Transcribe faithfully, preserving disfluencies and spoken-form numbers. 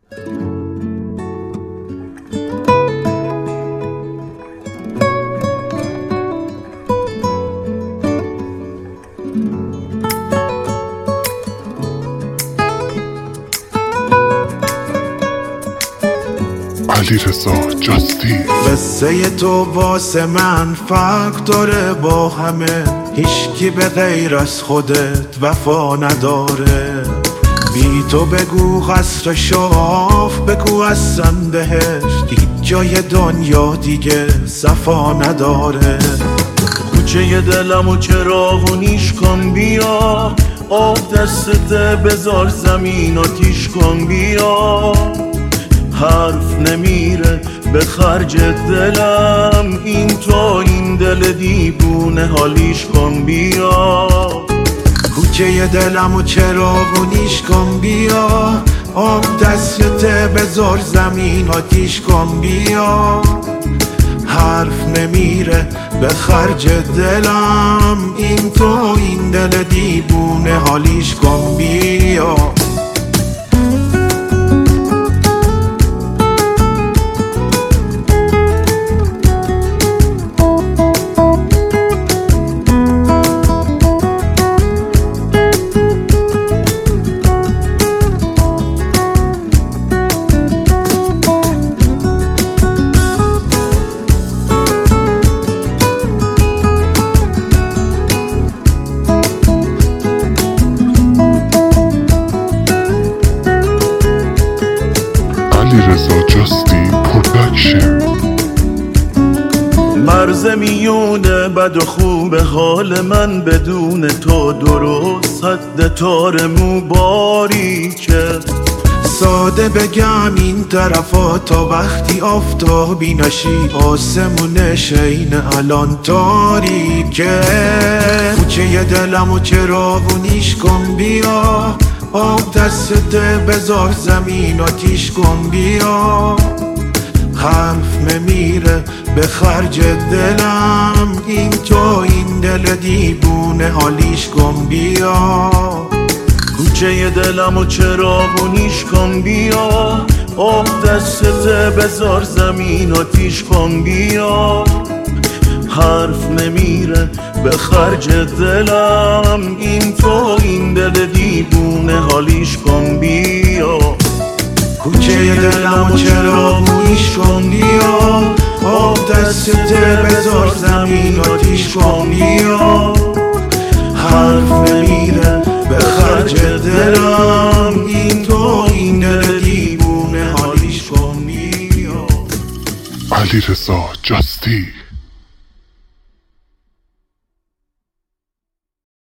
علیرضا جاستی. قصه تو واسه من فرق داره با همه، هیچکی به غیر از خودت وفا نداره. بی تو بگو قصر شاف، بگو اصلا بهشت هیچ جای دنیا دیگه صفا نداره. کوچه دلمو چراغونیش کن بیا، آب دستت بذار زمین آتیش کن بیا. حرف نمیره به خرج دلم، این تو این دل دیوونه حالیش کن بیا. کوچه دلمو چراغونیش کن بیا، آب دستت بذار زمین آتیش کن بیا. حرف نمیره به خرج دلم، این تو این دل دیوونه حالیش کن بیا. علیرضا جاستی پروداکشن. مرز میونه بد و خوب حال من بدون تو درست، حد تار مو باریکه. ساده بگم این طرفا تا وقتی آفتابی نشی، آسمون شین الان تاریکه. کوچه دلمو چراغونیش کن بیا، آب دستت بذار زمین آتیش کن بیا. حرف نمیره به خرج دلم، این تو این دل دیوونه حالیش کن بیا. کوچه دلمو چراغونیش کن بیا، آب دستت بذار زمین آتیش کن بیا. حرف نمیره به خرج دلم، این تو این دل دیوونه حالیش کن بیا. کوچه دلمو چراغونیش کن بیا، آب دستت بذار زمین آتیش کن بیا. حرف نمیره به خرج دلم، این تو این دل دیوونه حالیش کن بیا. علیرضا جاستی.